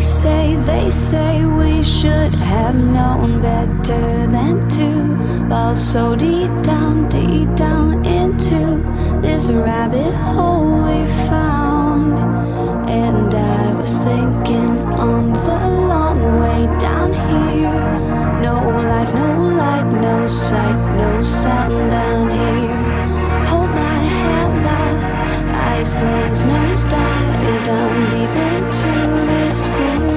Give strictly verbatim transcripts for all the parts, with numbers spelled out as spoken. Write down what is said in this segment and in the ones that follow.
say, they say we should have known better than to fall so deep down, deep down into this rabbit hole we found. And I was thinking on the long way down here, no life, no light, no sight, no sound down here. Hold my hand out, eyes closed, nose dive down deep into this pool.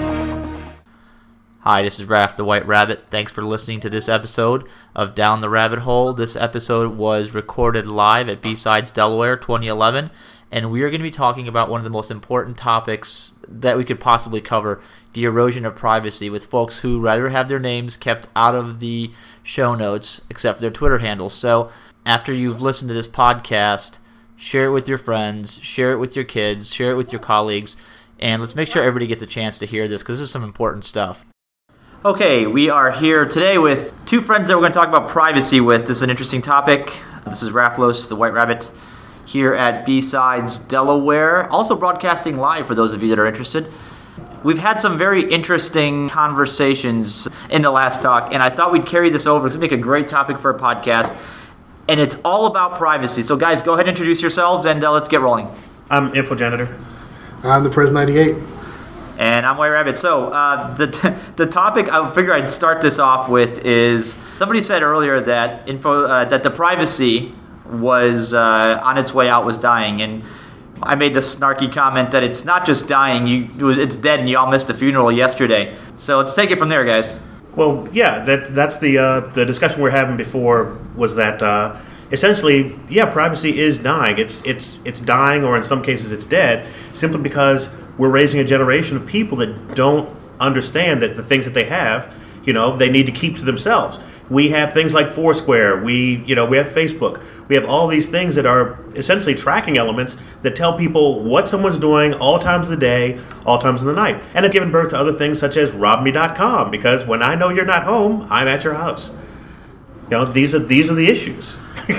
Hi, this is Raph the White Rabbit. Thanks for listening to this episode of Down the Rabbit Hole. This episode was recorded live at B-Sides Delaware twenty eleven, and we are going to be talking about one of the most important topics that we could possibly cover, the erosion of privacy, with folks who rather have their names kept out of the show notes except their Twitter handles. So after you've listened to this podcast, share it with your friends, share it with your kids, share it with your colleagues, and let's make sure everybody gets a chance to hear this because this is some important stuff. Okay, we are here today with two friends that we're going to talk about privacy with. This is an interesting topic. This is Raphlos, the White Rabbit, here at B-Sides Delaware, also broadcasting live for those of you that are interested. We've had some very interesting conversations in the last talk, and I thought we'd carry this over. It's going to make a great topic for a podcast, and it's all about privacy. So guys, go ahead and introduce yourselves, and uh, let's get rolling. I'm Infogenitor. I'm the Prez ninety-eight. And I'm White Rabbit. So uh, the t- the topic I figure I'd start this off with is somebody said earlier that info uh, that the privacy was uh, on its way out, was dying, and I made the snarky comment that it's not just dying, you it was, it's dead, and you all missed the funeral yesterday. So let's take it from there, guys. Well, yeah, that that's the uh, the discussion we were having before was that uh, essentially, yeah, privacy is dying. It's it's it's dying, or in some cases, it's dead, simply because we're raising a generation of people that don't understand that the things that they have, you know, they need to keep to themselves. We have things like Foursquare. We, you know, we have Facebook. We have all these things that are essentially tracking elements that tell people what someone's doing all times of the day, all times of the night. And have given birth to other things such as rob me dot com, because when I know you're not home, I'm at your house. You know, these are these are the issues.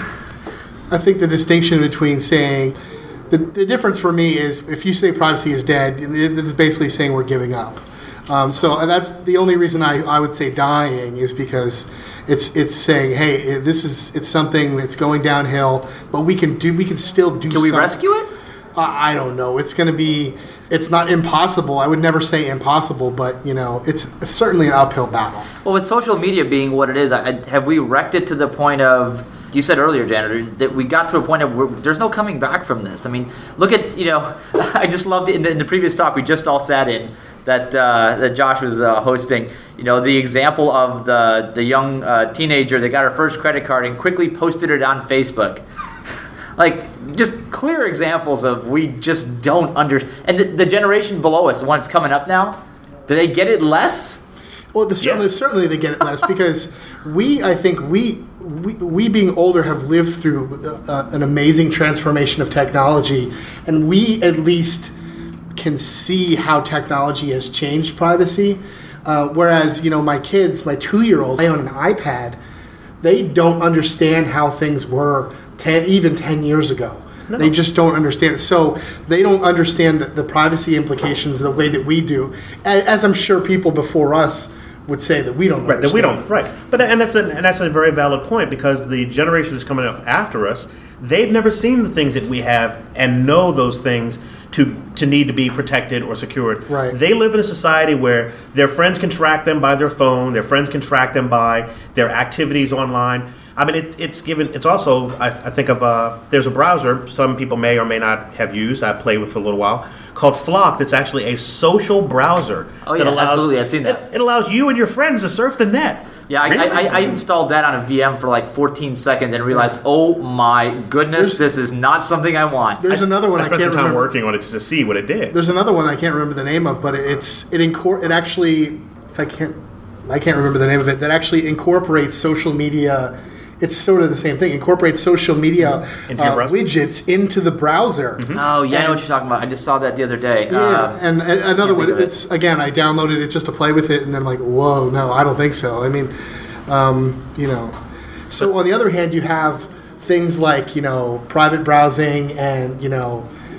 I think the distinction between saying, the, the difference for me is if you say privacy is dead, it's basically saying we're giving up. Um, so that's the only reason I, I would say dying is because it's it's saying, hey, this is it's something that's going downhill, but we can do we can still do. Can we something. rescue it? Uh, I don't know. It's going to be. It's not impossible. I would never say impossible, but you know, it's certainly an uphill battle. Well, with social media being what it is, I, have we wrecked it to the point of? You said earlier, Janitor, that we got to a point of where there's no coming back from this. I mean, look at, you know, I just loved it in the, in the previous talk we just all sat in that uh, that Josh was uh, hosting. You know, the example of the the young uh, teenager that got her first credit card and quickly posted it on Facebook. Like, just clear examples of we just don't under. And the, the generation below us, the one that's coming up now, do they get it less? Well, the, certainly, yeah. certainly they get it less because we, I think we, we, we being older have lived through uh, an amazing transformation of technology, and we at least can see how technology has changed privacy. Uh, whereas, you know, my kids, my two-year-old, I own an iPad, they don't understand how things were ten, even ten years ago. No. They just don't understand it. So they don't understand the, the privacy implications the way that we do, as I'm sure people before us would say that we don't right, understand. That we don't, right. But and that's a and that's a very valid point, because the generation that's coming up after us, they've never seen the things that we have and know those things to to need to be protected or secured. Right. They live in a society where their friends can track them by their phone, their friends can track them by their activities online. I mean, it, it's given. It's also, I, I think of, uh, there's a browser some people may or may not have used, I played with for a little while, called Flock, that's actually a social browser. Oh, yeah, that allows, absolutely. I've seen that. It, it allows you and your friends to surf the net. Yeah, I, really? I, I installed that on a V M for like fourteen seconds and realized, oh my goodness, There's, this is not something I want. There's I, another one I I, spent can't some time remember. working on it just to see what it did. There's another one I can't remember the name of, but it's it incor- it actually, if I can't, I can't remember the name of it. That actually incorporates social media. It's sort of the same thing. Incorporates social media uh, widgets into the browser. Mm-hmm. Oh, yeah, and, I know what you're talking about. I just saw that the other day. Yeah, um, and, and another one, it's, again, I downloaded it just to play with it, and then I'm like, whoa, no, I don't think so. I mean, um, you know. So on the other hand, you have things like, you know, private browsing and, you know,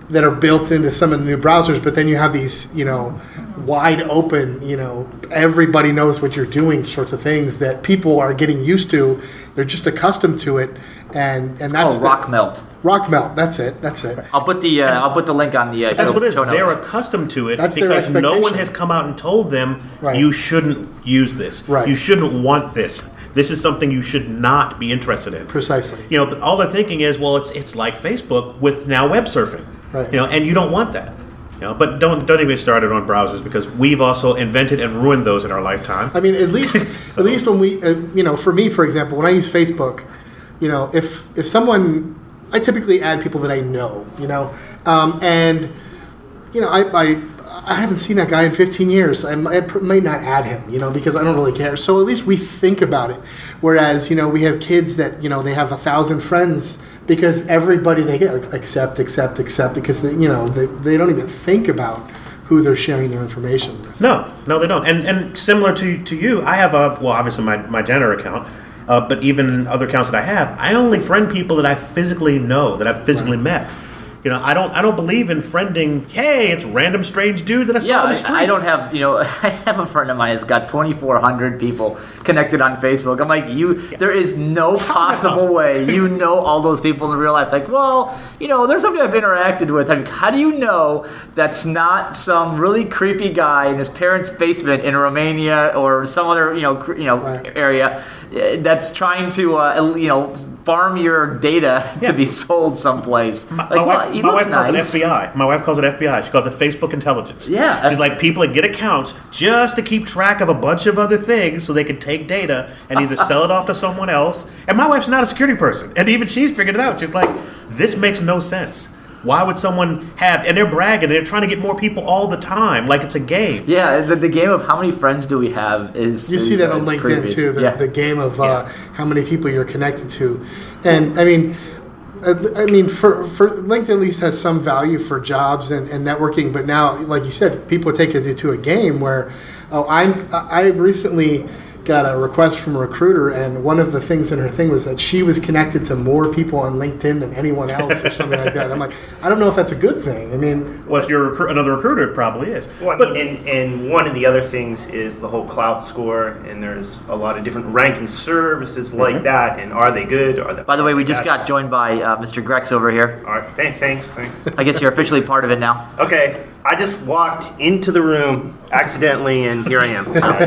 that are built into some of the new browsers, but then you have these, you know, wide open, you know, everybody knows what you're doing sorts of things that people are getting used to. They're just accustomed to it, and and that's oh, rock melt. Rock melt. That's it. That's it. I'll put the uh, I'll put the link on the uh, That's show, what it is. show notes. They're accustomed to it That's their because no one expectation. has come out and told them Right. you shouldn't use this. Right. You shouldn't want this. This is something you should not be interested in. Precisely. You know, but all they're thinking is, well, it's it's like Facebook with now web surfing. Right. You know, and you don't want that. You know, but don't don't even get started on browsers because we've also invented and ruined those in our lifetime. I mean, at least So- at least when we, uh, you know, for me, for example, when I use Facebook, you know, if if someone, I typically add people that I know, you know, um, and you know, I, I I haven't seen that guy in fifteen years. I might, I pr- might not add him, you know, because I don't really care. So at least we think about it. Whereas, you know, we have kids that, you know, they have a thousand friends because everybody they get accept, accept, accept because they, you know, they, they don't even think about who they're sharing their information with. No, no, they don't. And and similar to, to you, I have a well, obviously my my Jenner account, uh, but even other accounts that I have, I only friend people that I physically know, that I've physically met. You know, I don't I don't believe in friending. Hey, it's random strange dude that I saw Yeah, on the I, street. I don't have, you know, I have a friend of mine that's got twenty-four hundred people connected on Facebook. I'm like, you, there is no possible possible? way you know all those people in real life. Like, well, you know, there's somebody I've interacted with. I mean, how do you know that's not some really creepy guy in his parents' basement in Romania or some other, you know, cr- you know, Right. area uh, that's trying to, uh, you know, farm your data Yeah. to be sold someplace? My, Like, my well, wife, he my looks wife calls nice. it F B I. My wife calls it F B I. She calls it Facebook intelligence. Yeah. She's like people that get accounts just to keep track of a bunch of other things so they can take data and either sell it off to someone else. And my wife's not a security person. And even she's figured it out. She's like, this makes no sense. Why would someone have, and they're bragging, they're trying to get more people all the time, like it's a game. Yeah, the, the game of how many friends do we have is You is, see that uh, on it's LinkedIn creepy. too, the, yeah. the game of uh, Yeah. how many people you're connected to. And I mean, uh, I mean, for, for LinkedIn at least has some value for jobs and, and networking, but now, like you said, people take it to a game where, oh, I'm, I recently got a request from a recruiter, and one of the things in her thing was that she was connected to more people on LinkedIn than anyone else or something like that. I'm like, I don't know if that's a good thing. I mean, Well, if you're a recru- another recruiter, it probably is. Well, I But mean, and, and one of the other things is the whole cloud score, and there's a lot of different ranking services like that. And are they good? Are they? By the way, we just bad? got joined by uh, Mister Grex over here. All right, th- thanks, thanks. I guess you're officially part of it now. Okay, I just walked into the room accidentally, and here I am.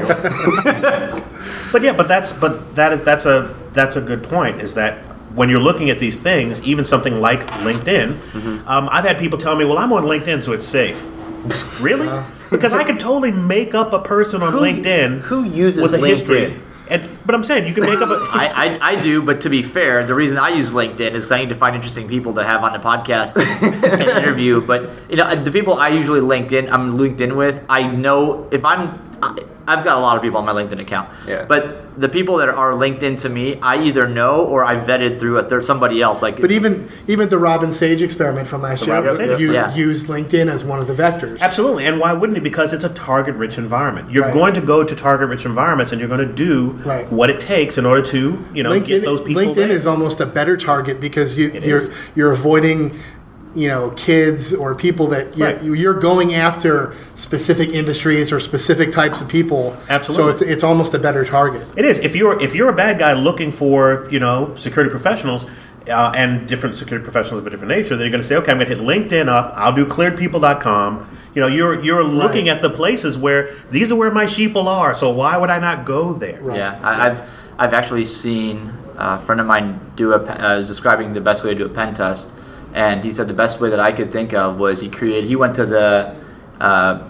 So, But yeah, but that's but that is that's a that's a good point. Is that when you're looking at these things, even something like LinkedIn, um, I've had people tell me, "Well, I'm on LinkedIn, so it's safe." Really? Because I could totally make up a person on Who- LinkedIn who uses with a LinkedIn? history. And but I'm saying you can make up a. I, I, I do, but to be fair, the reason I use LinkedIn is 'cause I need to find interesting people to have on the podcast and, and interview. But you know, the people I usually LinkedIn, I'm LinkedIn with, I know if I'm, I, I've got a lot of people on my LinkedIn account. Yeah. But the people that are LinkedIn to me, I either know or I vetted through a third somebody else. Like, but even even the Robin Sage experiment from last year, Robin Sage you experiment. Yeah. used LinkedIn as one of the vectors. Absolutely, and why wouldn't it? Because it's a target-rich environment. You're Right. going to go to target-rich environments, and you're going to do Right. what it takes in order to, you know, LinkedIn, get those people. LinkedIn there. is almost a better target because you, It you're is. you're avoiding, you know, kids or people that you're, Right. you're going after specific industries or specific types of people. Absolutely. So it's it's almost a better target. It is. If you're if you're a bad guy looking for, you know, security professionals uh, and different security professionals of a different nature, then you're going to say, okay, I'm going to hit LinkedIn up. I'll do cleared people dot com. You know, you're you're looking Right. at the places where these are where my sheeple are. So why would I not go there? Right. yeah, I, I've I've actually seen a friend of mine do a. pe- Uh, was describing the best way to do a pen test, and he said the best way that I could think of was he created. He went to the uh,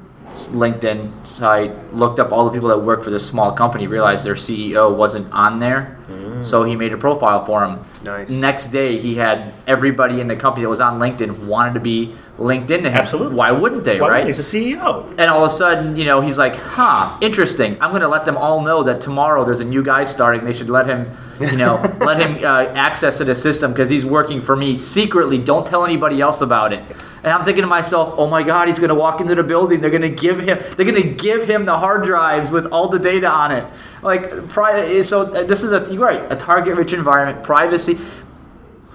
LinkedIn site, looked up all the people that work for this small company, realized their C E O wasn't on there, so he made a profile for him. Nice. Next day, he had everybody in the company that was on LinkedIn wanted to be LinkedIn to him. Absolutely. Why wouldn't they, Why right? wouldn't? He's a C E O. And all of a sudden, you know, he's like, huh, interesting. I'm going to let them all know that tomorrow there's a new guy starting. They should let him, you know, let him uh, access to the system because he's working for me secretly. Don't tell anybody else about it. And I'm thinking to myself, oh my God, he's going to walk into the building. They're going to give him, they're going to give him the hard drives with all the data on it. Like, pri- so this is a, you're right, a target-rich environment, privacy.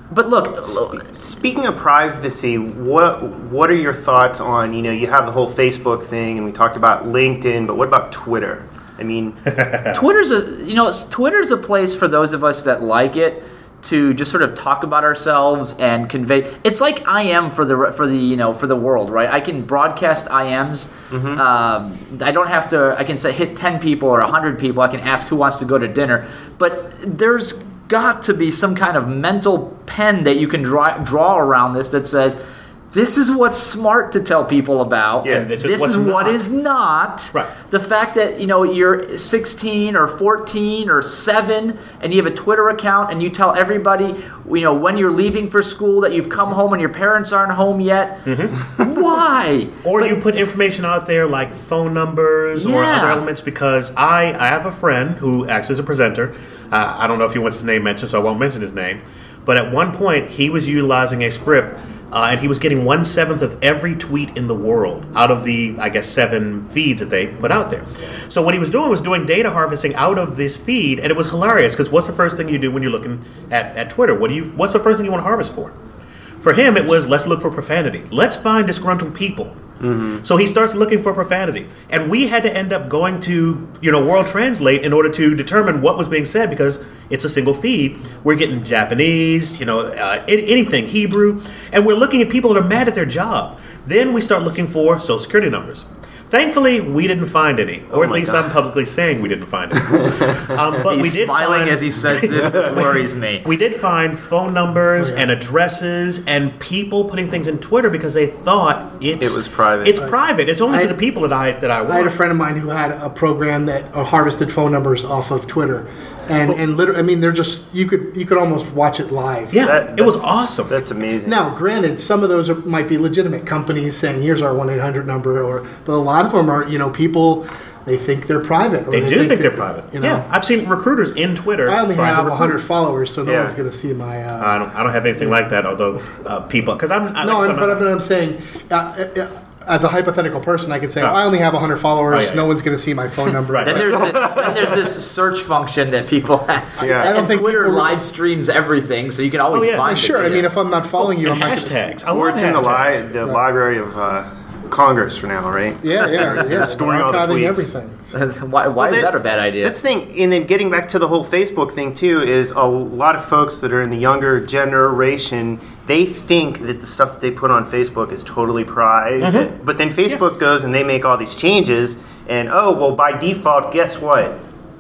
But look, speaking of privacy, what what are your thoughts on, you know, you have the whole Facebook thing, and we talked about LinkedIn, but what about Twitter? I mean, Twitter's a you know Twitter's a place for those of us that like it to just sort of talk about ourselves and convey. It's like I M for the for the you know for the world, right? I can broadcast I Ms. Mm-hmm. Um, I don't have to. I can say hit ten people or a hundred people. I can ask who wants to go to dinner, but there's got to be some kind of mental pen that you can draw draw around this that says, this is what's smart to tell people about. Yeah, and this this, is what's is what not. is not. Right. The fact that, you know, you're sixteen or fourteen or seven and you have a Twitter account and you tell everybody, you know, when you're leaving for school that you've come home and your parents aren't home yet. Mm-hmm. Why? Or but, you put information out there like phone numbers or Yeah. other elements, because I, I have a friend who acts as a presenter. Uh, I don't know if he wants his name mentioned, so I won't mention his name. But at one point, he was utilizing a script, uh, and he was getting one-seventh of every tweet in the world out of the, I guess, seven feeds that they put out there. So what he was doing was doing data harvesting out of this feed, and it was hilarious, because what's the first thing you do when you're looking at, at Twitter? What do you? What's the first thing you want to harvest for? For him, it was, let's look for profanity. Let's find disgruntled people. Mm-hmm. So he starts looking for profanity. And we had to end up going to, you know, World Translate in order to determine what was being said, because it's a single feed. We're getting Japanese, you know, uh, anything, Hebrew. And we're looking at people that are mad at their job. Then we start looking for social security numbers. Thankfully, we didn't find any, or Oh at my least God. I'm publicly saying we didn't find any. um, but He's we did smiling find, as he says this. This worries me. We did find phone numbers Oh, yeah. and addresses and people putting things in Twitter because they thought it's It was private. It's private. It's only I- to the people that I that I want. I had a friend of mine who had a program that uh, harvested phone numbers off of Twitter, and and literally, I mean, they're just you could you could almost watch it live. Yeah, That- it was that's- awesome. That's amazing. Now, granted, some of those are, might be legitimate companies saying, "Here's our one eight hundred number," or but a lot of them are, you know, people they think they're private. Or They do think that- they're private. You know, Yeah, I've seen recruiters in Twitter. I only trying to have recruit. one hundred followers, so no Yeah. one's going to see my. Uh, I don't. I don't have anything like that. Although uh, people, because I'm. I, no, like I'm, but, I'm, but I'm saying, uh, uh, as a hypothetical person, I could say, Oh. oh, I only have one hundred followers. Oh, yeah, no yeah. one's going to see my phone number. Right. Then there's this, then there's this search function that people have. Yeah. I don't and think Twitter people- live streams everything, so you can always Oh, yeah. find it. Sure, I mean, if I'm not following you, and I'm not gonna see- hashtags. I or love it's in the, hashtags. li- the library of uh, Congress for now, right? Yeah, yeah, yeah. storing They're all the archiving tweets. everything. why why Well, is that- that a bad idea? That's the thing, and then getting back to the whole Facebook thing too, is a lot of folks that are in the younger generation, they think that the stuff that they put on Facebook is totally private. Mm-hmm. But then Facebook goes and they make all these changes, and oh well, by default, guess what?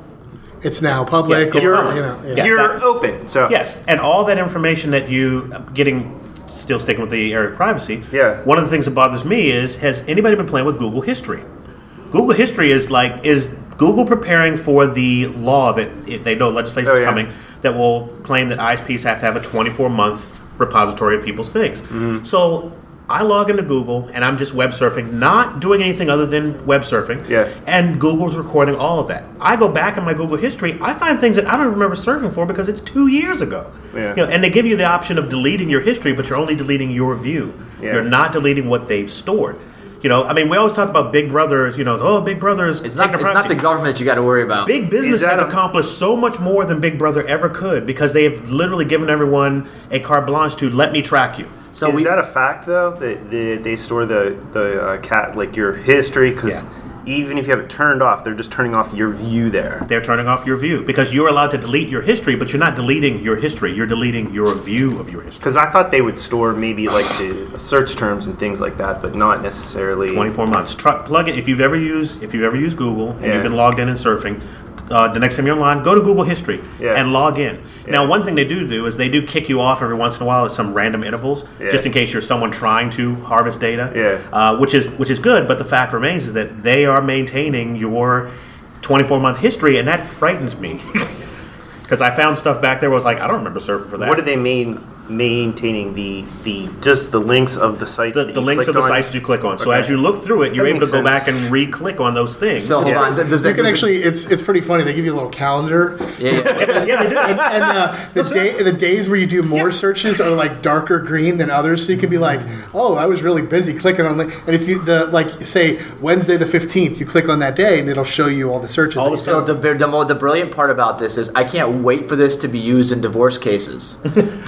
It's now public. Yeah, or, you're- you know, yeah. Yeah. You're that- open. So Yes, and all that information that you getting, still sticking with the area of privacy. Yeah. One of the things that bothers me is, has anybody been playing with Google History? Google History is like, is Google preparing for the law that if they know legislation is Oh, yeah. coming that will claim that I S Ps have to have a twenty-four month repository of people's things. Mm-hmm. So I log into Google and I'm just web surfing, not doing anything other than web surfing. Yeah. And Google's recording all of that. I go back in my Google history, I find things that I don't remember surfing for because it's two years ago. Yeah. You know, and they give you the option of deleting your history, but you're only deleting your view. Yeah. You're not deleting what they've stored. You know, I mean, we always talk about Big Brother, you know, oh, Big Brother is it's not taking it's not the privacy. government you got to worry about. Big business Is that has a- accomplished so much more than Big Brother ever could because they have literally given everyone a carte blanche to let me track you. so is we that a fact though? That they, they store the the uh, cat like your history? Because Yeah. even if you have it turned off, they're just turning off your view there. They're turning off your view because you're allowed to delete your history, but you're not deleting your history. You're deleting your view of your history. Because I thought they would store maybe like the search terms and things like that, but not necessarily. twenty-four months. Try, plug it if you've ever used if you've ever used Google and Yeah. you've been logged in and surfing. Uh, the next time you're online, go to Google History Yeah. and log in. Yeah. Now, one thing they do do is they do kick you off every once in a while at some random intervals, Yeah. just in case you're someone trying to harvest data. Yeah. Uh, which is which is good, but the fact remains is that they are maintaining your twenty-four month history, and that frightens me because I found stuff back there where I was like, I don't remember surfing for that. What are they main, maintaining the the just the links of the sites? the, that the you links of the clicked on? sites that you click on. So Okay. as you look through it, you're That able to makes go sense. back and re-click on those things. so hold Yeah. on. Does You that, can does it- actually, it's it's pretty funny. They give you a little calendar, yeah, yeah. yeah, they do. and, and uh, the day the days where you do more searches are like darker green than others. So you can be like, oh, I was really busy clicking on, like, and if you the like say Wednesday the fifteenth, you click on that day, and it'll show you all the searches. All that the you So did. the, the, mo- the brilliant part about this is I can't wait for this to be used in divorce cases because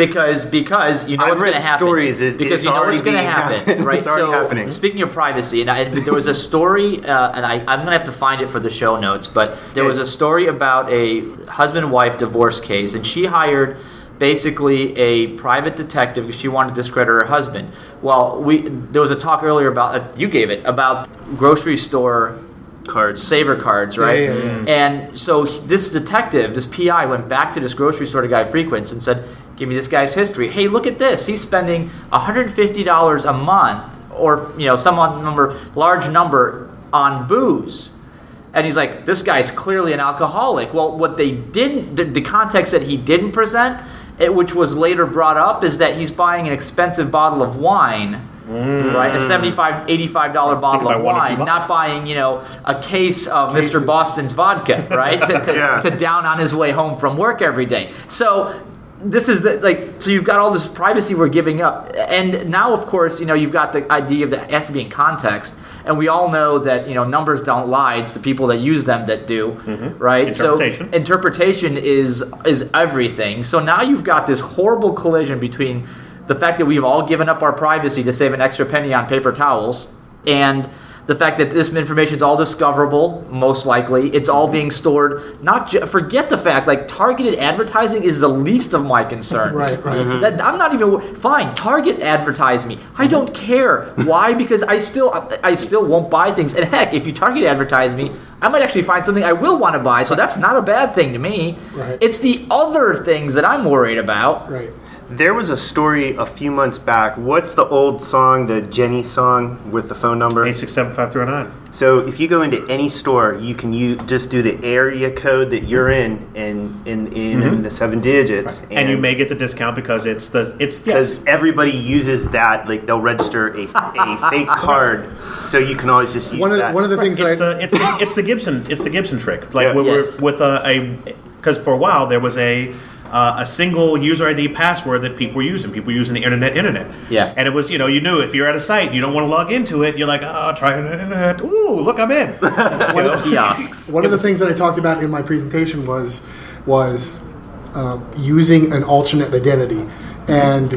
because you know I've what's going read to happen. stories, it- because it's you know what's going to already happen, being- right? it's already so happening. speaking of privacy, and I, there was a story, uh, and I, I'm going to have to find it for the show notes, but there was a story about a husband-wife divorce case, and she hired basically a private detective because she wanted to discredit her husband. Well, we there was a talk earlier about uh, you gave it about grocery store Cards. saver cards, right? Yeah, yeah, And so this detective, this P I, went back to this grocery store the guy frequents and said, "Give me this guy's history. Hey, look at this. He's spending one hundred fifty dollars a month, or you know, some odd number, large number on booze." And he's like, "This guy's clearly an alcoholic." Well, what they didn't, the, the context that he didn't present, it, which was later brought up, is that he's buying an expensive bottle of wine. Mm. Right, a seventy-five, eighty-five dollar bottle of wine, not buying, you know, a case of Mister Boston's vodka, right, to, to, yeah. to down on his way home from work every day. So this is the, like, so you've got all this privacy we're giving up, and now, of course, you know, you've got the idea of that it has to be in context, and we all know that, you know, numbers don't lie. It's the people that use them that do, mm-hmm. right? Interpretation. So interpretation is is everything. So now you've got this horrible collision between the fact that we've all given up our privacy to save an extra penny on paper towels, and the fact that this information is all discoverable, most likely. It's all being stored. Not ju- Forget the fact, like, targeted advertising is the least of my concerns. Right, right. Mm-hmm. That, I'm not even, fine, target advertise me. I don't care. Why? Because I still I still won't buy things. And heck, if you target advertise me, I might actually find something I will want to buy, so that's not a bad thing to me. Right. It's the other things that I'm worried about. Right. There was a story a few months back. What's the old song, the Jenny song with the phone number? eight six seven five three zero nine. So if you go into any store, you can you just do the area code that you're in and in, in, Mm-hmm. in the seven digits. And, and you may get the discount because it's the it's because yes. everybody uses that, like they'll register a, a fake card, so you can always just use One of that. the, one of the things that It's, I, the, it's, the, it's the Gibson it's the Gibson trick. Like Yeah. we Yes. were with a because for a while there was a uh, a single user I D password that people were using. People were using the internet, internet. Yeah. And it was, you know, you knew if you're at a site, you don't want to log into it. You're like, oh, try the internet. Ooh, look, I'm in. You know? Kiosks. one of the things that I talked about in my presentation was was uh, using an alternate identity, and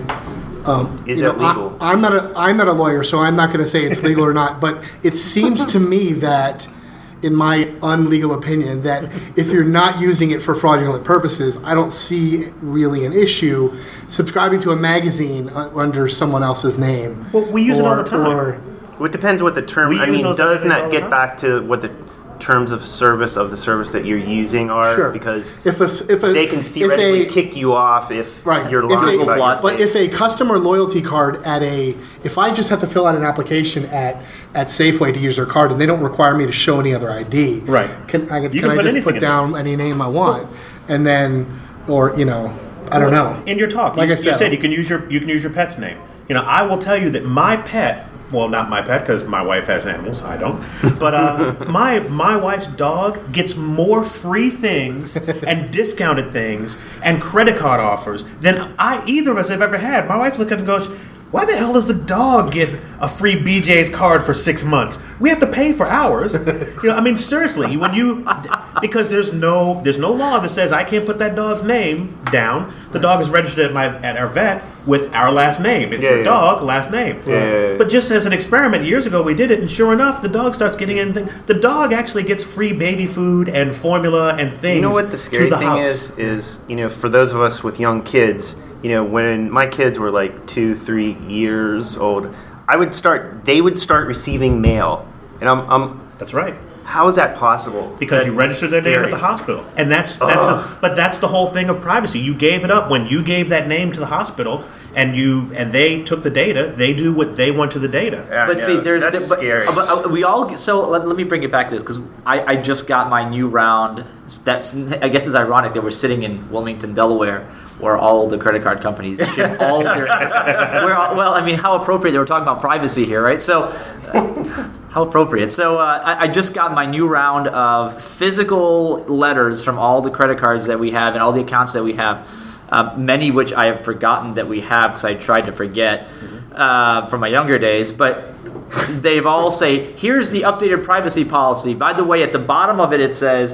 um, Is you it know, legal? I, I'm not a I'm not a lawyer, so I'm not going to say it's legal or not. But it seems to me that, in my unlegal opinion, that if you're not using it for fraudulent purposes, I don't see really an issue subscribing to a magazine uh, under someone else's name. Well, we use it all the time. Or, Well, it depends what the term. We I use mean, those doesn't identities all that the get time. back to what the terms of service of the service that you're using are? Sure. Because if a, s- if a, they can if theoretically a- kick you off if Right. you're If lying a- about your Plus- But state. if a customer loyalty card at a, if I just have to fill out an application at, at Safeway to use their card and they don't require me to show any other I D, Right. Can I, can You can I put just anything put in down any name I want, and then, or you know, I don't know. In your talk, Like you, I said, you said you can use your you can use your pet's name. You know, I will tell you that my pet. Well, not my pet because my wife has animals. I don't. But uh, my my wife's dog gets more free things and discounted things and credit card offers than I either of us have ever had. My wife looks at it and goes, "Why the hell does the dog get a free B J's card for six months? We have to pay for ours." You know, I mean, seriously, when you because there's no there's no law that says I can't put that dog's name down. The dog is registered at my at our vet with our last name. It's Yeah, your yeah. dog, last name. Yeah, yeah, yeah. But just as an experiment, years ago we did it, and sure enough, the dog starts getting anything. The dog actually gets free baby food and formula and things. You know what the scary to the thing house. is? Is, you know, for those of us with young kids, you know, when my kids were like two, three years old, I would start, they would start receiving mail. And I'm, I'm That's right. how is that possible? Because you That's registered their name scary. at the hospital, and that's that's. A, but that's the whole thing of privacy. You gave it up when you gave that name to the hospital, and you and they took the data. They do what they want to the data. Yeah, But yeah, see, there's that's the, but, scary. uh, but, uh, we all. So let, let me bring it back to this because I, I just got my new round. That's I guess it's ironic that we're sitting in Wilmington, Delaware, where all the credit card companies ship all their. Where, well, I mean, how appropriate. They were talking about privacy here, right? So. Uh, How appropriate. So uh, I, I just got my new round of physical letters from all the credit cards that we have and all the accounts that we have, uh, many which I have forgotten that we have because I tried to forget uh, from my younger days. But they've all say, here's the updated privacy policy. By the way, at the bottom of it, it says,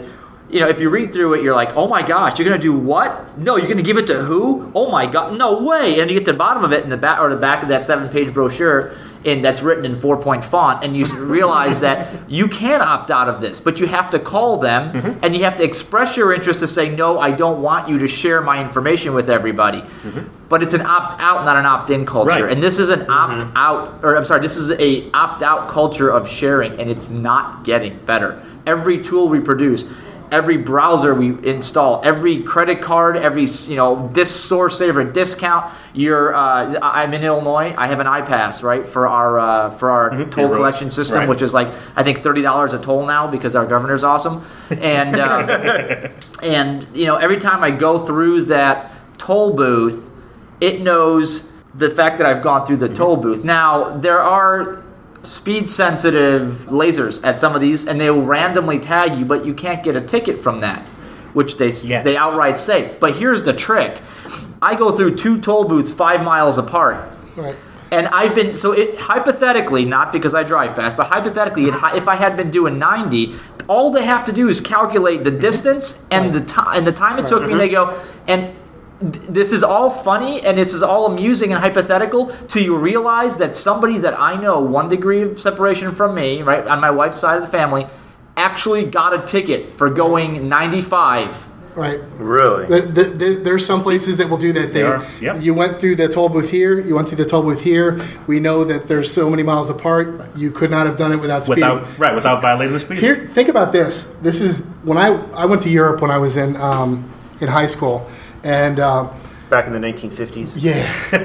you know, if you read through it, you're like, oh my gosh, you're going to do what? No, you're going to give it to who? Oh my God, no way. And you get to the bottom of it in the back or the back of that seven-page brochure, and that's written in four-point font, and you realize that you can opt out of this, but you have to call them, mm-hmm. and you have to express your interest to say, no, I don't want you to share my information with everybody. Mm-hmm. But it's an opt-out, not an opt-in culture. Right. And this is an mm-hmm. opt-out, or I'm sorry, this is a opt-out culture of sharing, and it's not getting better. Every tool we produce, every browser we install, every credit card, every you know this store saver discount. You're, uh, I'm in Illinois. I have an iPass, right, for our uh, for our mm-hmm. toll collection system, right. which is like I think thirty dollars a toll now because our governor's awesome. And uh, and you know every time I go through that toll booth, it knows the fact that I've gone through the mm-hmm. toll booth. Now there are speed sensitive lasers at some of these, and they will randomly tag you, but you can't get a ticket from that, which they Yet. they outright say. But here's the trick: I go through two toll booths five miles apart, right. and I've been so it hypothetically, not because I drive fast, but hypothetically, it, if I had been doing ninety, all they have to do is calculate the distance and right. the time and the time it right. took mm-hmm. me. And they go and. This is all funny and this is all amusing and hypothetical till you realize that somebody that I know one degree of separation from me, right, on my wife's side of the family, actually got a ticket for going ninety-five. Right. Really? The, the, the, there's some places that will do that. They, they yep. You went through the toll booth here. You went through the toll booth here. We know that there's so many miles apart. You could not have done it without speeding. Without, right, without violating the speed. Here, think about this. This is when I I went to Europe when I was in um, in high school. And uh, back in the nineteen fifties. Yeah.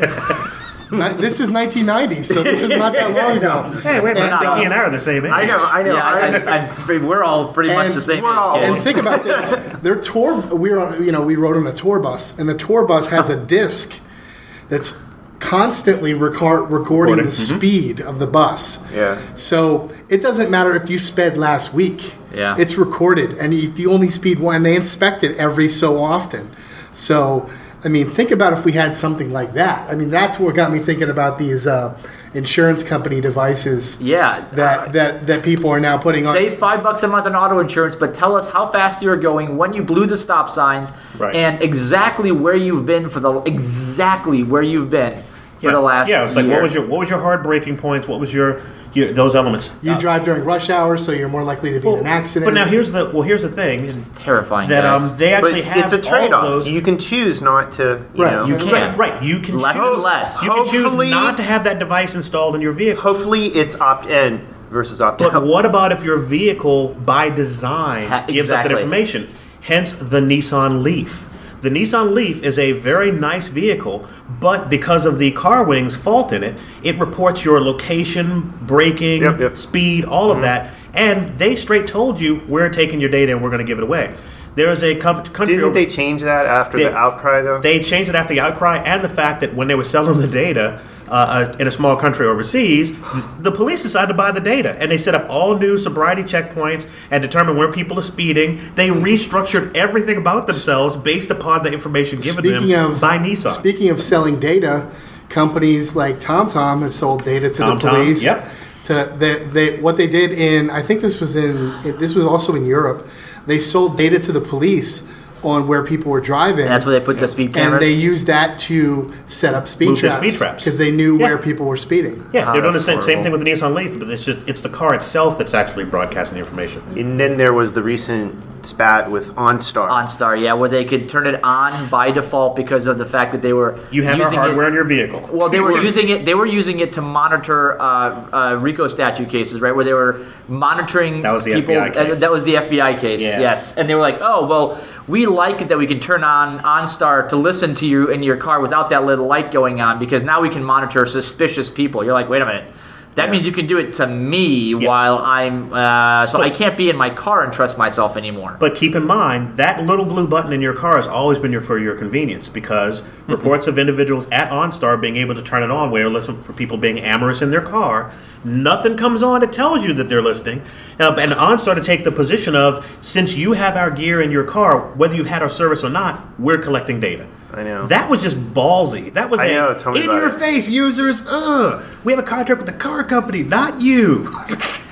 This is nineteen ninety, so this is not that long ago. Hey, wait a minute. I think he and I are the same age. I know, I know. Yeah, I, I, I, we're all pretty and much the same age. All, and think about this. Their tour, we were on, you know, we rode on a tour bus, and the tour bus has a disc that's constantly record, recording the mm-hmm. speed of the bus. Yeah. So it doesn't matter if you sped last week. Yeah. It's recorded, and if you only speed one, they inspect it every so often. So, I mean, think about if we had something like that. I mean, that's what got me thinking about these uh, insurance company devices. Yeah, that, uh, that that people are now putting on. Save five bucks a month on auto insurance, but tell us how fast you were going, when you blew the stop signs, right. and exactly where you've been for the exactly where you've been for yeah. the last. Yeah, it's like year. what was your what was your hard braking points? What was your You, those elements. You uh, drive during rush hour, so you're more likely to be well, in an accident. But now here's the well. Here's the thing. It's terrifying. That guys. um, they actually but have it's a trade-off. all those. You can choose not to. You right. know, You can. Right, right. You can less choose and less. You can choose Hopefully- not to have that device installed in your vehicle. Hopefully, it's opt-in versus opt-out. But what about if your vehicle, by design, Ha- gives up that exactly. information? Hence, the Nissan Leaf. The Nissan Leaf is a very nice vehicle, but because of the car wing's fault in it, it reports your location, braking, Yep, yep. speed, all of that, and they straight told you, we're taking your data and we're going to give it away. There is a com- country... Didn't they change that after They- the outcry, though? They changed it after the outcry and the fact that when they were selling the data uh, uh, in a small country overseas, the police decided to buy the data. And they set up all new sobriety checkpoints and determined where people are speeding. They restructured everything about themselves based upon the information given Speaking them of, by Nissan. Speaking of selling data, companies like TomTom have sold data to TomTom, the police. yep. To they, they, what they did in, I think this was in, this was also in Europe. They sold data to the police on where people were driving. And that's where they put the speed cameras. And they used that to set up speed Move their traps. speed traps. Because they knew Yeah. where people were speeding. Yeah, Oh, they're doing the that's same, same horrible. thing with the Nissan Leaf, but it's just it's the car itself that's actually broadcasting the information. And then there was the recent spat with OnStar. OnStar, yeah, where they could turn it on by default because of the fact that they were You have our using hardware it, in your vehicle. Well, they were using it. They were using it to monitor uh, uh, RICO statute cases, right? Where they were monitoring That was the people. F B I case. Uh, that was the F B I case. Yeah. Yes, and they were like, "Oh, well, we like it that we can turn on OnStar to listen to you in your car without that little light going on because now we can monitor suspicious people." You're like, "Wait a minute." That means you can do it to me Yeah. while I'm, uh, so But- I can't be in my car and trust myself anymore. But keep in mind, that little blue button in your car has always been your, for your convenience because Mm-hmm. reports of individuals at OnStar being able to turn it on where listen for people being amorous in their car, nothing comes on that tells you that they're listening. Uh, and OnStar to take the position of, since you have our gear in your car, whether you've had our service or not, we're collecting data. I know. That was just ballsy. That was I a know, tell me in about your it. face, users. Ugh, we have a contract with the car company, not you.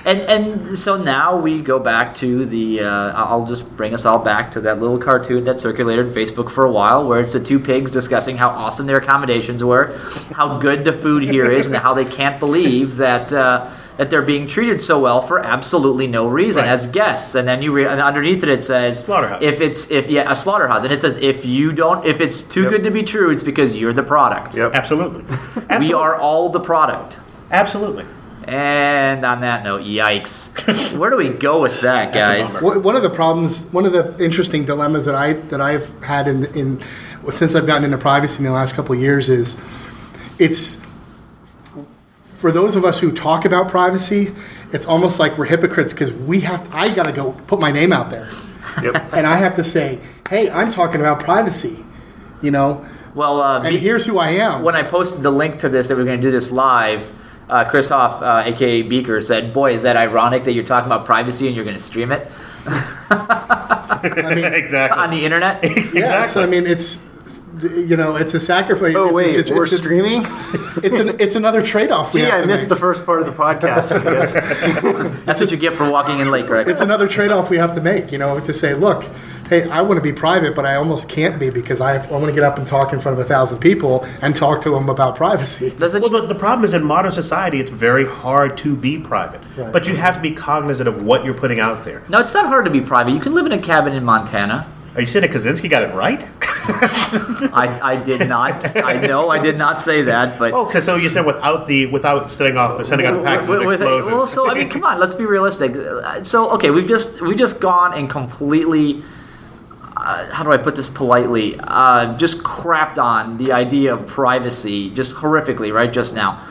And and so now we go back to the. Uh, I'll just bring us all back to that little cartoon that circulated on Facebook for a while, where it's the two pigs discussing how awesome their accommodations were, how good the food here is, and how they can't believe that uh, that they're being treated so well for absolutely no reason Right. as guests. And then you re- and underneath it it says Slaughterhouse. if it's if yeah a slaughterhouse, and it says if you don't if it's too Yep. good to be true, it's because you're the product. Yep. Absolutely. Absolutely. We are all the product. Absolutely. And on that note, yikes. Where do we go with that, That's a guys? bummer. One one of the problems, one of the interesting dilemmas that I that I've had in in since I've gotten into privacy in the last couple of years is, it's for those of us who talk about privacy, it's almost like we're hypocrites because we have to, I got to go put my name out there, Yep. and I have to say, hey, I'm talking about privacy, you know, Well, uh, and me- here's who I am. when I posted the link to this that we're going to do this live, uh, Chris Hoff, uh, aka Beaker, said, "Boy, is that ironic that you're talking about privacy and you're going to stream it I mean, Exactly. on the internet." yes, I mean it's you know it's a sacrifice. Oh it's, wait, it's, we're it's, it's, streaming? it's an it's another trade-off. We Gee, have I to missed make. the first part of the podcast. I guess. That's what you get for walking in late, Greg. It's another trade-off we have to make, you know, to say, look, hey, I want to be private, but I almost can't be because I have to, I want to get up and talk in front of a thousand people and talk to them about privacy. Does it? Well, the, the problem is in modern society, it's very hard to be private. Right. But you have to be cognizant of what you're putting out there. No, it's not hard to be private. You can live in a cabin in Montana. Are you saying that Kaczynski got it right? I, I did not. I know I did not say that, but Oh, because so you said without the without setting off the sending out the packages With- of with- explosives. well, so I mean, come on, let's be realistic. So, okay, we've just we've just gone and completely, uh, how do I put this politely, uh, just crapped on the idea of privacy, just horrifically, right? Just now,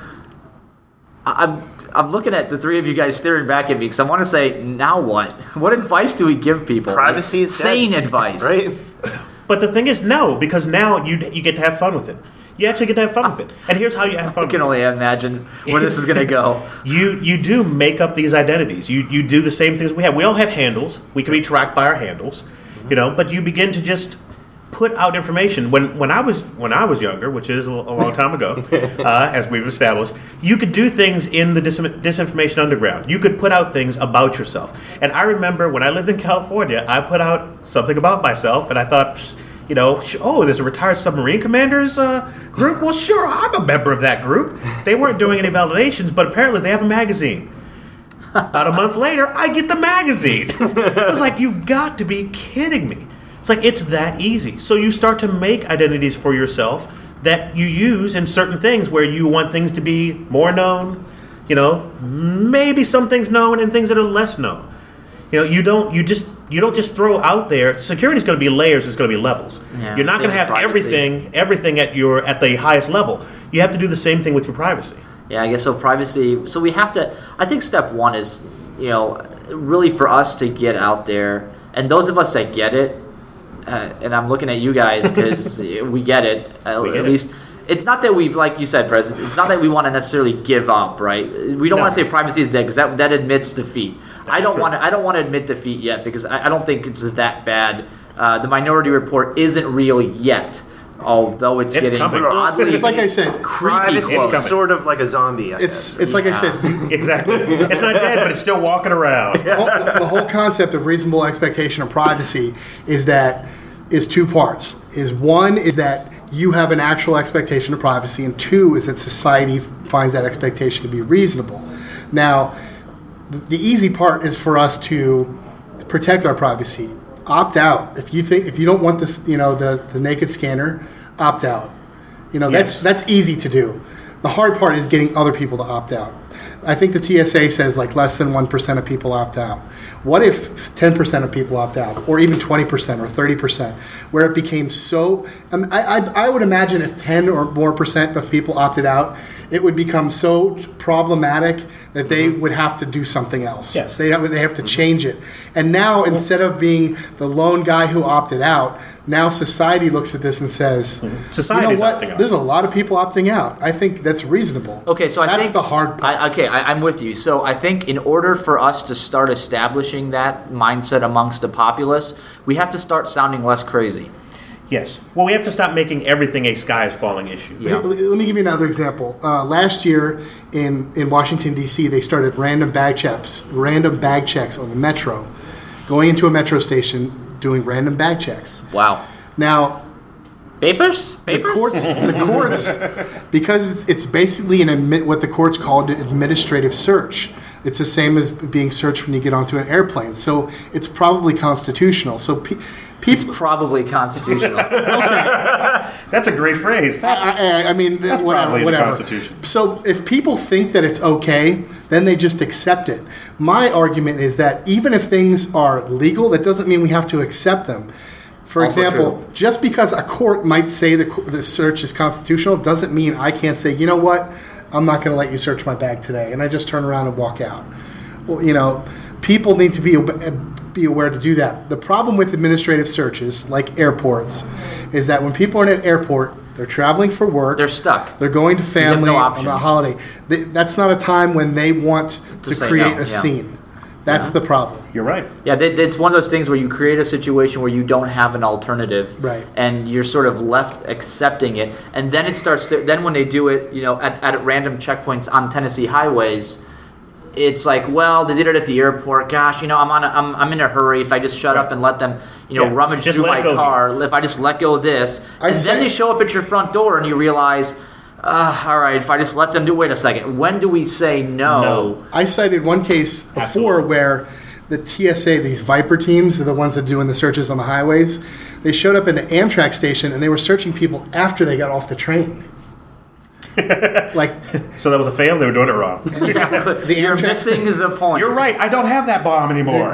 I- I'm I'm looking at the three of you guys staring back at me because I want to say, now what? What advice do we give people? Privacy is sane dead, advice, right? But the thing is, no, because now you you get to have fun with it. You actually get to have fun with it. And here's how you have fun I can with it. only imagine where this is going to go. You you do make up these identities. You you do the same things we have. We all have handles. We can be tracked by our handles, you know. But you begin to just put out information. When when I was when I was younger, which is a, a long time ago, uh, as we've established, you could do things in the dis- disinformation underground. You could put out things about yourself. And I remember when I lived in California, I put out something about myself, and I thought, you know, sh- oh, there's a retired submarine commanders uh, group. Well, sure, I'm a member of that group. They weren't doing any validations, but apparently they have a magazine. About a month later, I get the magazine. I was like, you've got to be kidding me. It's like, it's that easy. So you start to make identities for yourself that you use in certain things where you want things to be more known, you know, maybe some things known and things that are less known. You know, you don't, you just, you don't just throw out there. Security is going to be layers. It's going to be levels. Yeah, You're not same going to have with privacy. everything, everything at your, at the highest level. You have to do the same thing with your privacy. Yeah, I guess so. Privacy. So we have to. I think step one is, you know, really for us to get out there, and those of us that get it, uh, and I'm looking at you guys because we get it. Uh, We get at it. least, it's not that we've, like you said, President. It's not that we want to necessarily give up, right? We don't No. want to say privacy is dead because that that admits defeat. I don't true. want to. I don't want to admit defeat yet because I, I don't think it's that bad. Uh, the Minority Report isn't real yet. Although it's, It's getting coming. oddly It's like I said, creepy Privacy close. is sort of like a zombie. I It's guess. it's like I said, you- Exactly. It's not dead, but it's still walking around. the whole, the whole concept of reasonable expectation of privacy is that is two parts. Is one is that you have an actual expectation of privacy, and two is that society finds that expectation to be reasonable. Now, th- the easy part is for us to protect our privacy. Opt out. If you think if you don't want this, you know, the, the naked scanner, opt out. You know, Yes. that's that's easy to do. The hard part is getting other people to opt out. I think the T S A says like less than one percent of people opt out. What if ten percent of people opt out, or even twenty percent or thirty percent, where it became so... I, mean, I, I, I would imagine if ten or more percent of people opted out, it would become so problematic that they would have to do something else. Yes. They have, they have to change it. And now, instead of being the lone guy who opted out, now society looks at this and says, you Society's know what? opting out. There's a lot of people opting out. I think that's reasonable. Okay, so I that's think the hard part. I, okay, I, I'm with you. So I think in order for us to start establishing that mindset amongst the populace, we have to start sounding less crazy. Yes. Well, we have to stop making everything a sky is falling issue. Yeah. Let let me give you another example. Uh, last year in, in Washington, D C, they started random bag checks, random bag checks on the metro. Going into a metro station, doing random bag checks. Wow. Now, Papers? the Papers? courts, the courts, because it's, it's basically an admit, what the courts called an administrative search. It's the same as being searched when you get onto an airplane. So it's probably constitutional. So pe- people... Probably constitutional. Okay. That's a great phrase. That's, I, I, I mean, That's whatever. probably in the whatever. Constitution. So if people think that it's okay, then they just accept it. My argument is that even if things are legal, that doesn't mean we have to accept them. For Also example, true. just because a court might say the, co- the search is constitutional doesn't mean I can't say, you know what, I'm not going to let you search my bag today, and I just turn around and walk out. Well, you know, people need to be be aware to do that. The problem with administrative searches, like airports, is that when people are in an airport, they're traveling for work. They're stuck. They're going to have family no on options. a holiday. They, that's not a time when they want to, To say create no, a yeah. scene. That's the problem. You're right. Yeah, they, it's one of those things where you create a situation where you don't have an alternative, Right. And you're sort of left accepting it, and then it starts to. Then when they do it, you know, at, at random checkpoints on Tennessee highways, it's like, well, they did it at the airport. Gosh, you know, I'm on, a, I'm, I'm in a hurry. If I just shut Right. up and let them, you know, Yeah, rummage just through let my it go car, if I just let go of this, I and say- then they show up at your front door, and you realize, uh, all right, if I just let them do. Wait a second. When do we say no? No. I cited one case before Absolutely. where the T S A, these Viper teams, are the ones that doing the searches on the highways. They showed up at an Amtrak station and they were searching people after they got off the train. Like, So that was a fail. They were doing it wrong. The You're Amtrak- missing the point. You're right. I don't have that bomb anymore.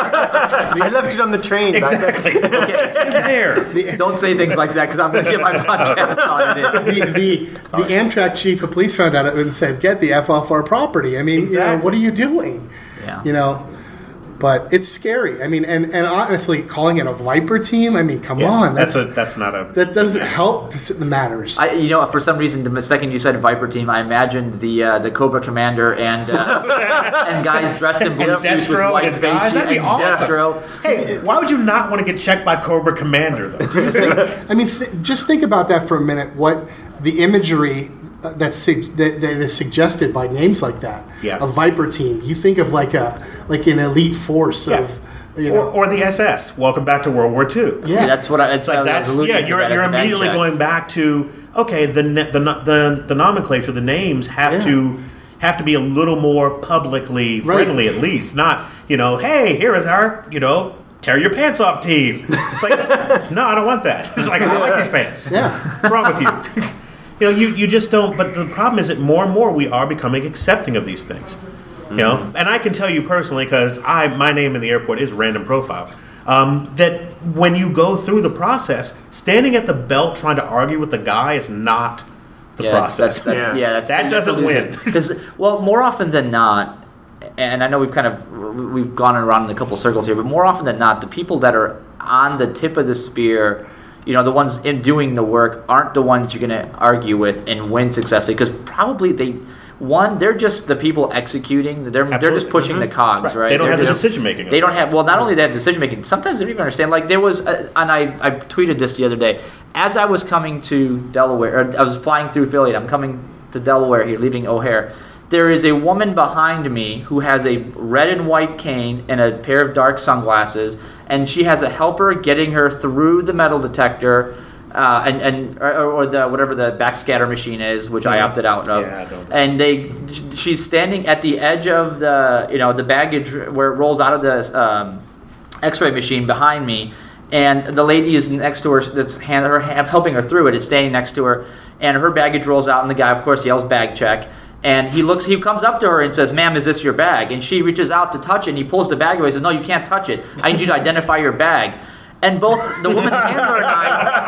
I left it on the train. back there. exactly. It's in there. Don't say things like that because I'm going to get my podcast audited. the the, the Amtrak chief of police found out and said, "Get the F off our property." I mean, you know, Exactly. what are you doing? Yeah. You know, but it's scary. I mean, and, and honestly, calling it a Viper team, I mean, come Yeah, on, that's that's, a that's not a. that doesn't help the matters. I, you know, for some reason, the second you said Viper team, I imagined the uh, the Cobra Commander and uh, and guys dressed in blue And suits with Destro white and his face guys, that'd be and awesome. Destro. Hey, why would you not want to get checked by Cobra Commander though? I mean, th- just think about that for a minute. What the imagery uh, that's sug- that, that is suggested by names like that. Yeah. A Viper team. You think of like a like an elite force Yeah. of, you or, know. or the S S. Welcome back to World War Two. Yeah. That's what I. It's It's like that's yeah. You're you're immediately going back to okay. The ne- the no- the the nomenclature, the names have Yeah. to have to be a little more publicly Right. friendly, at least. Not you know, hey, here is our you know, tear your pants off team. It's like no, I don't want that. It's like I like these pants. Yeah. What's wrong with you? You know, you, you just don't. But the problem is that more and more we are becoming accepting of these things. You know, and I can tell you personally because I my name in the airport is Random Profile. Um, that when you go through the process, standing at the belt trying to argue with the guy is not the yeah, process. That's, that's, Yeah. yeah, that's, That that's a doesn't loser. win. 'Cause, well, more often than not, and I know we've kind of we've gone around in a couple circles here, but more often than not, the people that are on the tip of the spear, you know, the ones in doing the work, aren't the ones you're going to argue with and win successfully because probably they. One, they're just the people executing. They're they're just Absolutely. pushing the cogs, Right. right? They don't They're have the just- decision making. They don't have. Well, not only that decision making. Sometimes they don't even understand. Like there was, a, and I, I tweeted this the other day. As I was coming to Delaware, or I was flying through Philly. I'm coming to Delaware here, leaving O'Hare. There is a woman behind me who has a red and white cane and a pair of dark sunglasses, and she has a helper getting her through the metal detector. Uh, and and or, or the whatever the backscatter machine is, which I opted out of. Yeah, I don't. And they, she's standing at the edge of the, you know, the baggage where it rolls out of the um, X-ray machine behind me, and the lady is next to her, that's hand, her hand, helping her through it, is standing next to her, and her baggage rolls out, and the guy, of course, yells bag check. And he looks, he comes up to her and says, "Ma'am, is this your bag?" And she reaches out to touch it, and he pulls the bag away. He says, "No, you can't touch it. I need you to identify your bag." And both the woman's handler and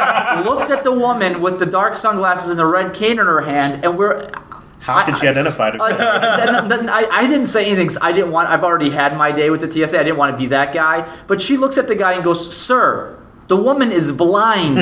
I looked at the woman with the dark sunglasses and the red cane in her hand, and we're. How can I- she identify it? Uh, then, then I, I didn't say anything. 'Cause I didn't want. I've already had my day with the T S A. I didn't want to be that guy. But she looks at the guy and goes, "Sir, the woman is blind.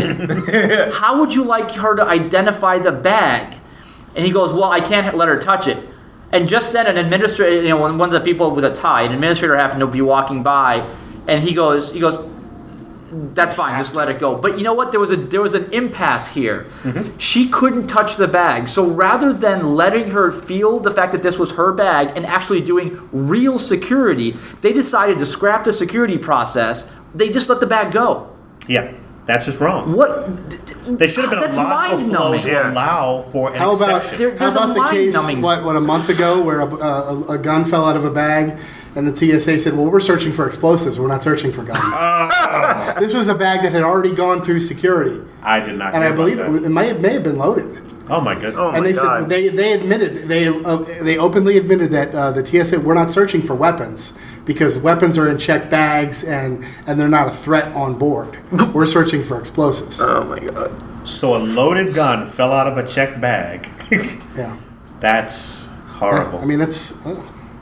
How would you like her to identify the bag?" And he goes, "Well, I can't let her touch it." And just then, an administrator, you know, one one of the people with a tie, an administrator happened to be walking by, and he goes, he goes. that's fine. Just let it go. But you know what? There was a there was an impasse here. Mm-hmm. She couldn't touch the bag. So rather than letting her feel the fact that this was her bag and actually doing real security, they decided to scrap the security process. They just let the bag go. Yeah, that's just wrong. What? They should have been That's a logical flow mind-numbing. to Yeah. allow for an How about exception. There- how there's a about the case mind-numbing- what what a month ago where a, a, a gun fell out of a bag and the T S A said, "Well, we're searching for explosives. We're not searching for guns." Oh, This was a bag that had already gone through security, I did not. and hear I believe about it, that. it may have, may have been loaded. Oh my goodness. Oh, my And they God. said they they admitted they uh, they openly admitted that uh, the T S A, we're not searching for weapons because weapons are in checked bags and and they're not a threat on board. We're searching for explosives. Oh my God. So a loaded gun fell out of a checked bag. Yeah. That's horrible. I mean, that's oh.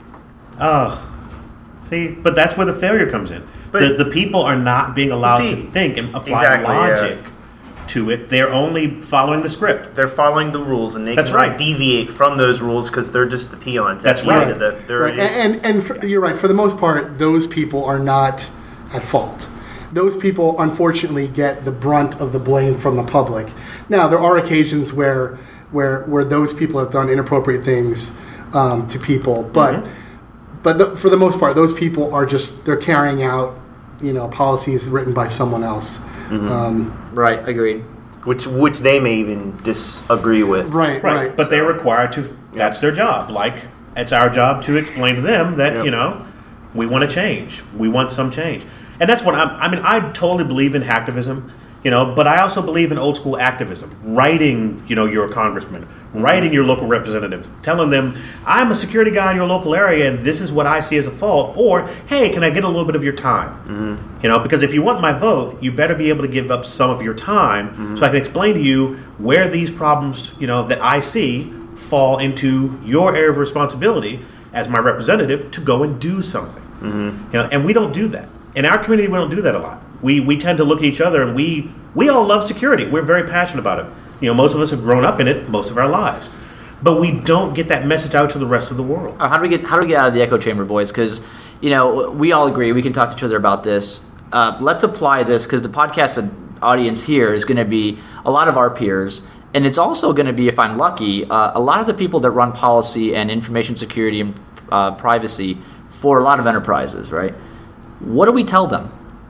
Oh, see, but that's where the failure comes in. But- the, the people are not being allowed See, to think and apply exactly, logic to it. They're only following the script. They're following the rules, and they That's can right. deviate from those rules because they're just the peons. That's At the end right. of the- they're- Right. And and, and for, you're right. For the most part, those people are not at fault. Those people, unfortunately, get the brunt of the blame from the public. Now, there are occasions where where where those people have done inappropriate things um, to people, but Mm-hmm. but the, for the most part, those people are just they're carrying out you know policies written by someone else. Mm-hmm. Um, Right. Agreed. which which they may even disagree with. right, Right. right. But they're required to, that's their job. Like, it's our job to explain to them that, Yep. you know, we want to change. We want some change. And that's what I'm, I mean, I totally believe in hacktivism, you know, but I also believe in old school activism. Writing, you know, your congressman, writing your local representatives, telling them, I'm a security guy in your local area and this is what I see as a fault. Or, hey, can I get a little bit of your time? Mm-hmm. You know, because if you want my vote, you better be able to give up some of your time mm-hmm. so I can explain to you where these problems, you know, that I see fall into your area of responsibility as my representative to go and do something. Mm-hmm. You know, and we don't do that. In our community, we don't do that a lot. We we tend to look at each other and we we all love security. We're very passionate about it. You know, most of us have grown up in it most of our lives. But we don't get that message out to the rest of the world. Uh, How do we get how do we get out of the echo chamber, boys? Because you know we all agree. We can talk to each other about this. Uh, let's apply this because the podcast audience here is going to be a lot of our peers, and it's also going to be, if I'm lucky, uh, a lot of the people that run policy and information security and uh, privacy for a lot of enterprises. Right? What do we tell them?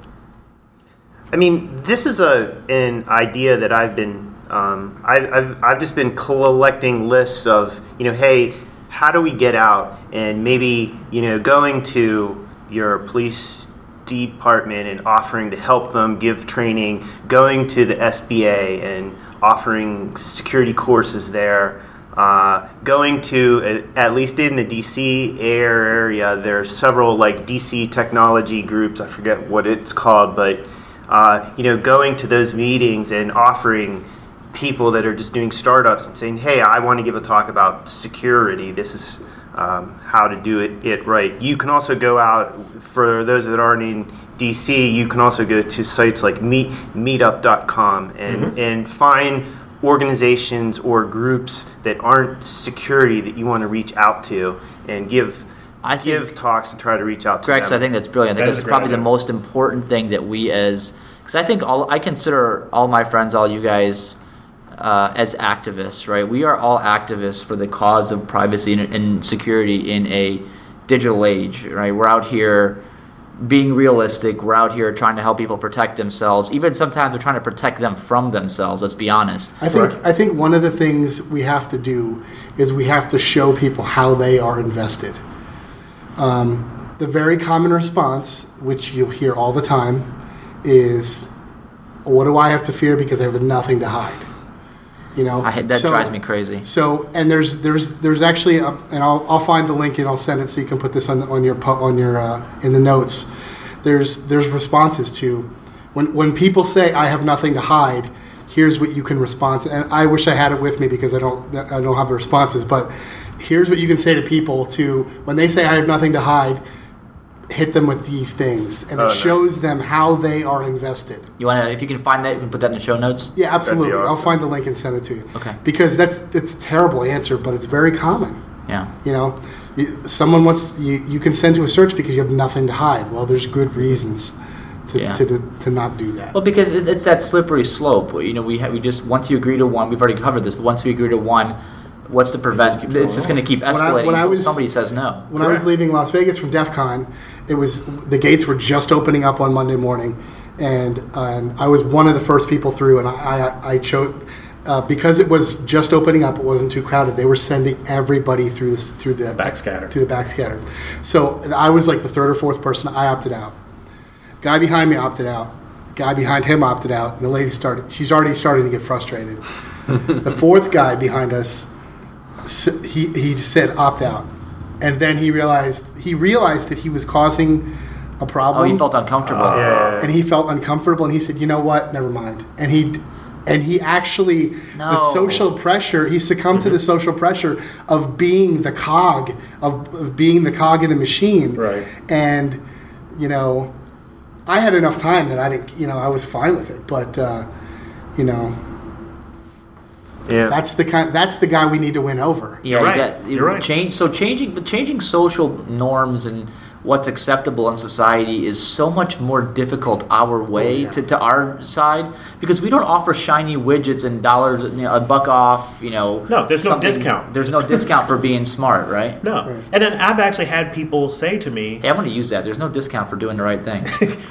I mean, this is a an idea that I've been um, I, I've I've just been collecting lists of you know, hey, how do we get out and maybe you know going to your police department and offering to help them give training, going to the S B A and offering security courses there. Uh, going to, at least in the D C area, there's several like D C technology groups, I forget what it's called, but uh, you know, going to those meetings and offering people that are just doing startups and saying, hey, I want to give a talk about security. This is um, how to do it, it right. You can also go out, for those that aren't in D C, you can also go to sites like meet, meetup dot com and, mm-hmm. and find organizations or groups that aren't security that you want to reach out to and give I give think, talks and try to reach out to Grex, them. I think that's brilliant. I think That is that's a great probably idea. the most important thing that we as, because I think all I consider all my friends, all you guys, uh, as activists, right? We are all activists for the cause of privacy and, and security in a digital age, right? We're out here being realistic. We're out here trying to help people protect themselves. Even sometimes we're trying to protect them from themselves. Let's be honest. I think Correct. I think one of the things we have to do is we have to show people how they are invested. Um, the very common response, which you'll hear all the time, is, "What do I have to fear because I have nothing to hide?" You know, I, that So- drives me crazy. So, and there's there's there's actually, a, and I'll I'll find the link and I'll send it so you can put this on on your pu- on your uh, in the notes. There's there's responses to when when people say I have nothing to hide. Here's what you can respond to, and I wish I had it with me because I don't I don't have the responses. But here's what you can say to people to when they say I have nothing to hide. Hit them with these things, and Oh, it nice. shows them how they are invested. You want to, if you can find that, you can put that in the show notes. Yeah, absolutely. I'll awesome. find the link and send it to you. Okay. Because that's it's a terrible answer, but it's very common. Yeah. You know, you, someone wants you. You can send to a search because you have nothing to hide. Well, there's good reasons to Yeah. to, to, to not do that. Well, because it, it's that slippery slope. You know, we ha- we just once you agree to one, we've already covered this. But once we agree to one, what's to prevent? It's just going to keep When I- escalating when I until was- somebody says no. When I was leaving Las Vegas from DEF CON, it was the gates were just opening up on Monday morning, and and I was one of the first people through, and I I, I chose. Uh, because it was just opening up, it wasn't too crowded. They were sending everybody through this, through the Backscatter. through the backscatter. So I was like the third or fourth person. I opted out. Guy behind me opted out. Guy behind him opted out. And the lady started. She's already starting to get frustrated. The fourth guy behind us, s- he he said opt out, and then he realized he realized that he was causing a problem. Oh, you felt uncomfortable. Yeah. and he felt uncomfortable, and he said, "You know what? Never mind." And he, and he actually, No. the social pressure, he succumbed to the social pressure of being the cog, of, of being the cog in the machine. Right. And, you know, I had enough time that I didn't, you know, I was fine with it. But, uh, you know, Yeah. that's the kind, that's the guy we need to win over. Yeah, You're you right. got- you You're right. Change so changing, but changing social norms and what's acceptable in society is so much more difficult our way Oh, yeah. to, to our side because we don't offer shiny widgets and dollars, you know, a buck off. You know, No, there's no something- discount. There's no discount for being smart, right? No. Right. And then I've actually had people say to me, Hey, I want to use that. There's no discount for doing the right thing.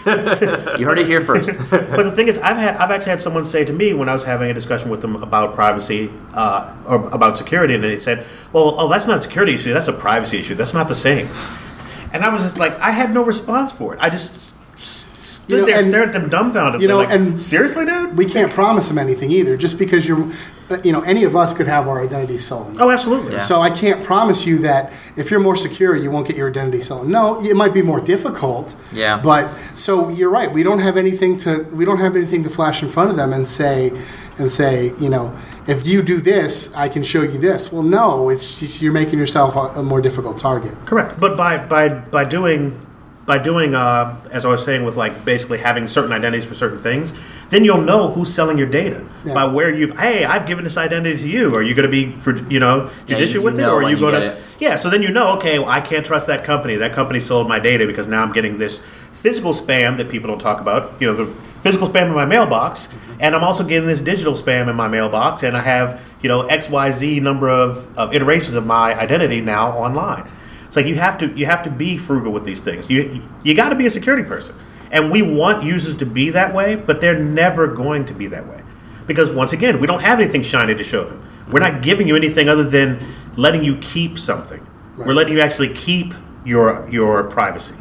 You heard it here first. but the thing is, I've had I've actually had someone say to me when I was having a discussion with them about privacy uh, or about security, and they said, "Well, oh, that's not a security issue. That's a privacy issue. That's not the same." And I was just like, I had no response for it. I just s- stood You know, there and- staring at them dumbfounded. you know, like, and- seriously, dude? We can't promise him anything either, just because you're, you know, any of us could have our identity stolen. Oh, absolutely. Yeah. So I can't promise you that if you're more secure, you won't get your identity stolen. No, it might be more difficult. Yeah. But so you're right. We don't have anything to we don't have anything to flash in front of them and say and say, you know, if you do this, I can show you this. Well, no, it's just you're making yourself a, a more difficult target. Correct. But by by by doing by doing uh, as I was saying with like basically having certain identities for certain things, then you'll know who's selling your data Yeah. by where you've. Hey, I've given this identity to you. Are you going to be for you know Yeah, judicial you with it, know or are when you you going get to? it. Yeah. So then you know. Okay, well, I can't trust that company. That company sold my data because now I'm getting this physical spam that people don't talk about. You know, the physical spam in my mailbox, and I'm also getting this digital spam in my mailbox, and I have you know X Y Z number of, of iterations of my identity now online. It's like you have to you have to be frugal with these things. You you got to be a security person, and we want users to be that way, but they're never going to be that way because once again, we don't have anything shiny to show them. We're not giving you anything other than letting you keep something. We're Right. letting you actually keep your your privacy.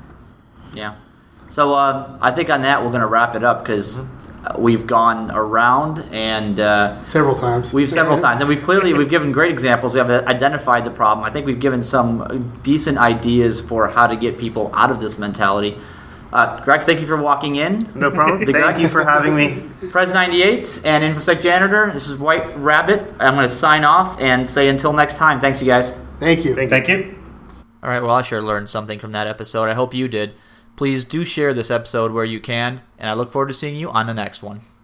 Yeah. So uh, I think on that we're going to wrap it up because we've gone around and uh, Several times. we've several times, and we've clearly we've given great examples. We have identified the problem. I think we've given some decent ideas for how to get people out of this mentality. Uh, Grex, thank you for walking in. No problem. The Thank Grex. you for having me. Prez ninety-eight and InfoSec Janitor. This is White Rabbit. I'm going to sign off and say until next time. Thanks, you guys. Thank you. Thank you. All right, well, I sure learned something from that episode. I hope you did. Please do share this episode where you can, and I look forward to seeing you on the next one.